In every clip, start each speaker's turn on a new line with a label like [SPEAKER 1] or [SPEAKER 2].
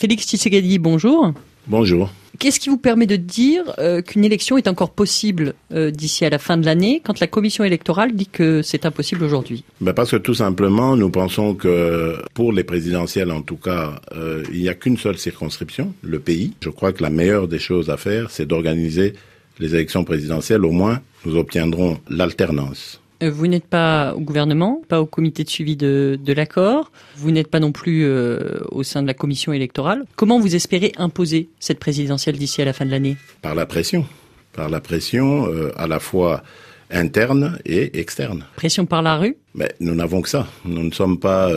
[SPEAKER 1] Félix Tshisekedi, bonjour.
[SPEAKER 2] Bonjour.
[SPEAKER 1] Qu'est-ce qui vous permet de dire qu'une élection est encore possible d'ici à la fin de l'année quand la commission électorale dit que c'est impossible aujourd'hui?
[SPEAKER 2] Parce que tout simplement, nous pensons que pour les présidentielles en tout cas, il n'y a qu'une seule circonscription, le pays. Je crois que la meilleure des choses à faire, c'est d'organiser les élections présidentielles. Au moins, nous obtiendrons l'alternance.
[SPEAKER 1] Vous n'êtes pas au gouvernement, pas au comité de suivi de l'accord, vous n'êtes pas non plus au sein de la commission électorale. Comment vous espérez imposer cette présidentielle d'ici à la fin de l'année?
[SPEAKER 2] Par la pression. Par la pression à la fois interne et externe.
[SPEAKER 1] Pression par la rue?
[SPEAKER 2] Mais nous n'avons que ça. Nous ne sommes pas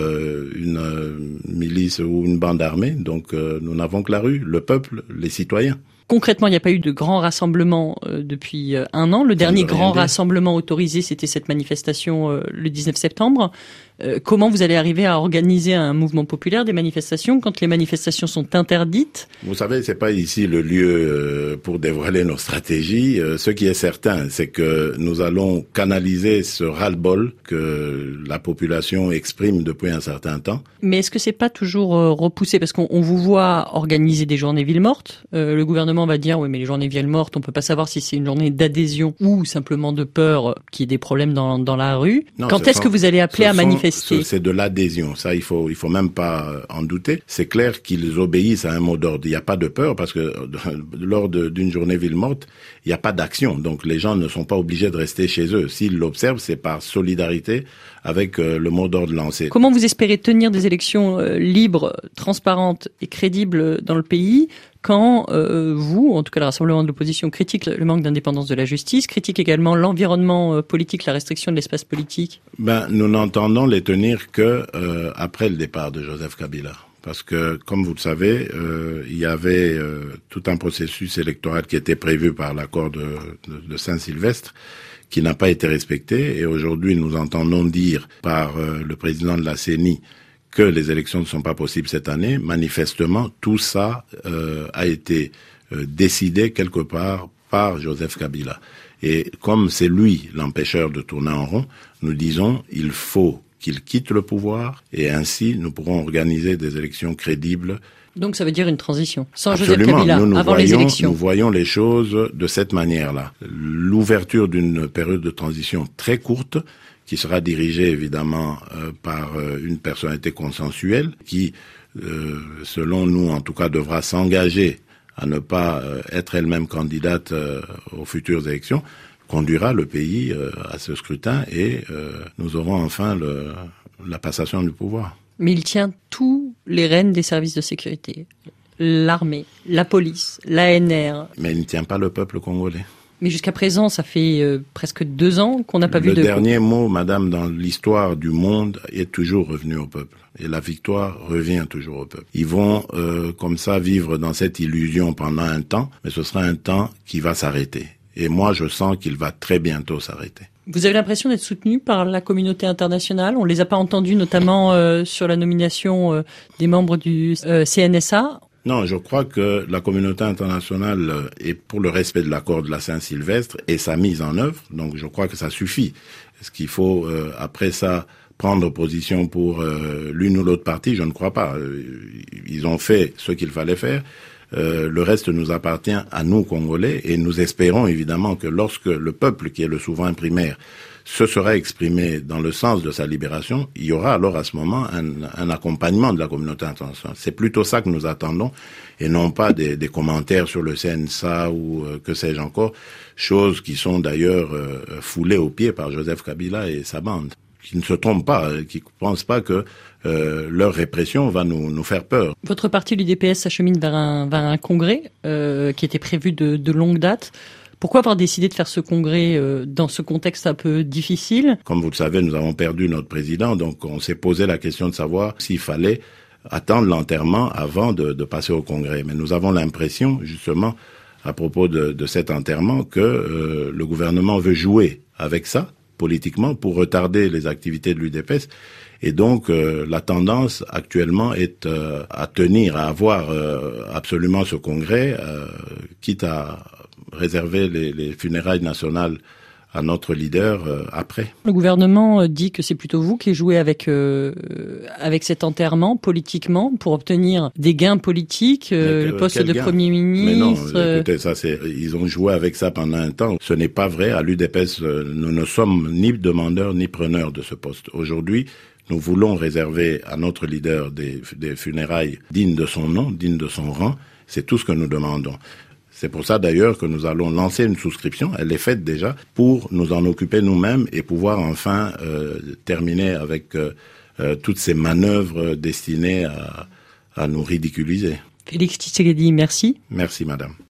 [SPEAKER 2] une milice ou une bande armée, donc nous n'avons que la rue, le peuple, les citoyens.
[SPEAKER 1] Concrètement, il n'y a pas eu de grand rassemblement depuis un an. Le dernier grand rassemblement autorisé, c'était cette manifestation le 19 septembre. Comment vous allez arriver à organiser un mouvement populaire, des manifestations, quand les manifestations sont interdites?
[SPEAKER 2] Vous savez, c'est pas ici le lieu pour dévoiler nos stratégies. Ce qui est certain, c'est que nous allons canaliser ce ras-le-bol que la population exprime depuis un certain temps.
[SPEAKER 1] Mais est-ce que c'est pas toujours repoussé? Parce qu'on vous voit organiser des journées villes mortes. Le gouvernement va dire, oui, mais les journées villes mortes, on peut pas savoir si c'est une journée d'adhésion ou simplement de peur qu'il y ait des problèmes dans la rue. Non, quand est-ce que vous allez appeler à manifester?
[SPEAKER 2] C'est de l'adhésion. Ça, il faut même pas en douter. C'est clair qu'ils obéissent à un mot d'ordre. Il n'y a pas de peur parce que lors d'une journée ville morte, il n'y a pas d'action. Donc les gens ne sont pas obligés de rester chez eux. S'ils l'observent, c'est par solidarité avec le mot d'ordre lancé.
[SPEAKER 1] Comment vous espérez tenir des élections libres, transparentes et crédibles dans le pays quand vous, en tout cas le Rassemblement de l'opposition, critique le manque d'indépendance de la justice, critique également l'environnement politique, la restriction de l'espace politique?
[SPEAKER 2] Nous n'entendons les tenir que après le départ de Joseph Kabila. Parce que, comme vous le savez, il y avait tout un processus électoral qui était prévu par l'accord de Saint-Sylvestre, qui n'a pas été respecté. Et aujourd'hui, nous entendons dire par le président de la CENI que les élections ne sont pas possibles cette année. Manifestement, tout ça a été décidé quelque part par Joseph Kabila. Et comme c'est lui l'empêcheur de tourner en rond, nous disons il faut qu'il quitte le pouvoir et ainsi nous pourrons organiser des élections crédibles.
[SPEAKER 1] Donc ça veut dire une transition, sans
[SPEAKER 2] Absolument.
[SPEAKER 1] Joseph Kabila, avant les élections.
[SPEAKER 2] Nous voyons les choses de cette manière-là. L'ouverture d'une période de transition très courte, qui sera dirigée évidemment par une personnalité consensuelle, qui, selon nous en tout cas, devra s'engager à ne pas être elle-même candidate aux futures élections, conduira le pays à ce scrutin et nous aurons enfin la passation du pouvoir.
[SPEAKER 1] Mais il tient tous les rênes des services de sécurité, l'armée, la police, l'ANR.
[SPEAKER 2] Mais il ne tient pas le peuple congolais.
[SPEAKER 1] Mais jusqu'à présent, ça fait presque 2 ans qu'on n'a pas vu de...
[SPEAKER 2] Le dernier mot, madame, dans l'histoire du monde est toujours revenu au peuple. Et la victoire revient toujours au peuple. Ils vont comme ça vivre dans cette illusion pendant un temps, mais ce sera un temps qui va s'arrêter. Et moi, je sens qu'il va très bientôt s'arrêter.
[SPEAKER 1] Vous avez l'impression d'être soutenu par la communauté internationale? On les a pas entendus, notamment sur la nomination des membres du CNSA.
[SPEAKER 2] Non, je crois que la communauté internationale est pour le respect de l'accord de la Saint-Sylvestre et sa mise en œuvre. Donc, je crois que ça suffit. Est-ce qu'il faut, après ça, prendre position pour l'une ou l'autre partie? Je ne crois pas. Ils ont fait ce qu'il fallait faire. Le reste nous appartient à nous, Congolais, et nous espérons évidemment que lorsque le peuple, qui est le souverain primaire, se sera exprimé dans le sens de sa libération, il y aura alors à ce moment un accompagnement de la communauté internationale. C'est plutôt ça que nous attendons, et non pas des commentaires sur le CNSA ou que sais-je encore, choses qui sont d'ailleurs foulées aux pieds par Joseph Kabila et sa bande, qui ne se trompent pas, qui ne pensent pas que leur répression va nous faire peur.
[SPEAKER 1] Votre parti, l'UDPS, s'achemine vers un congrès qui était prévu de longue date. Pourquoi avoir décidé de faire ce congrès dans ce contexte un peu difficile?
[SPEAKER 2] Comme vous le savez, nous avons perdu notre président, donc on s'est posé la question de savoir s'il fallait attendre l'enterrement avant de passer au congrès. Mais nous avons l'impression, justement, à propos de cet enterrement, que le gouvernement veut jouer avec ça, politiquement, pour retarder les activités de l'UDPS. Et donc, la tendance actuellement est à avoir absolument ce congrès, quitte à réserver les funérailles nationales à notre leader après.
[SPEAKER 1] Le gouvernement dit que c'est plutôt vous qui jouez avec cet enterrement politiquement pour obtenir des gains politiques, le poste de Premier ministre.
[SPEAKER 2] Mais non, écoutez, ils ont joué avec ça pendant un temps. Ce n'est pas vrai. À l'UDPS, nous ne sommes ni demandeurs ni preneurs de ce poste. Aujourd'hui, nous voulons réserver à notre leader des funérailles dignes de son nom, dignes de son rang. C'est tout ce que nous demandons. C'est pour ça d'ailleurs que nous allons lancer une souscription, elle est faite déjà, pour nous en occuper nous-mêmes et pouvoir enfin terminer avec toutes ces manœuvres destinées à nous ridiculiser.
[SPEAKER 1] Félix Tshisekedi, merci.
[SPEAKER 2] Merci madame.